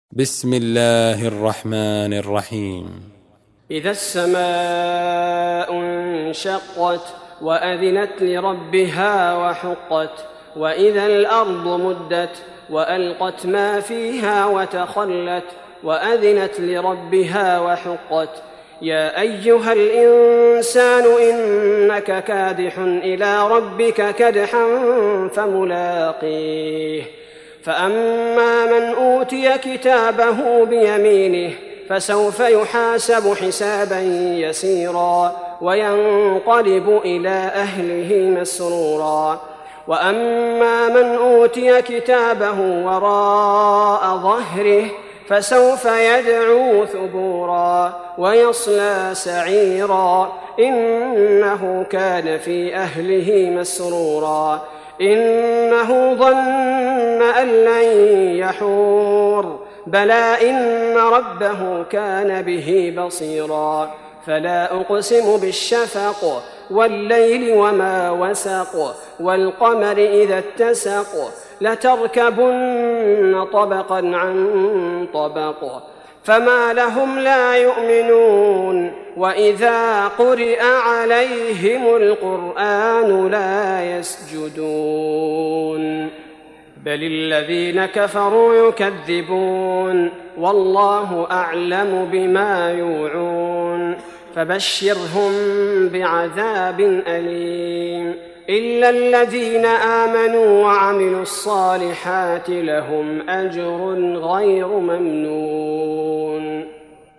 بسم الله الرحمن الرحيم. إذا السماء انشقت وأذنت لربها وحقت وإذا الأرض مدت وألقت ما فيها وتخلت وأذنت لربها وحقت يا أيها الإنسان إنك كادح إلى ربك كدحا فملاقيه فأما من أوتي كتابه بيمينه فسوف يحاسب حسابا يسيرا وينقلب إلى أهله مسرورا وأما من أوتي كتابه وراء ظهره فسوف يدعو ثبورا ويصلى سعيرا إنه كان في أهله مسرورا إنه ظن أن لن يحور بلى إن ربه كان به بصيرا فلا أقسم بالشفق والليل وما وسق والقمر إذا اتسق لتركبن طبقا عن طبق فما لهم لا يؤمنون وإذا قرئ عليهم القرآن لا يسجدون بل الذين كفروا يكذبون والله أعلم بما يوعون فبشرهم بعذاب أليم إلا الذين آمنوا وعملوا الصالحات لهم أجر غير ممنون.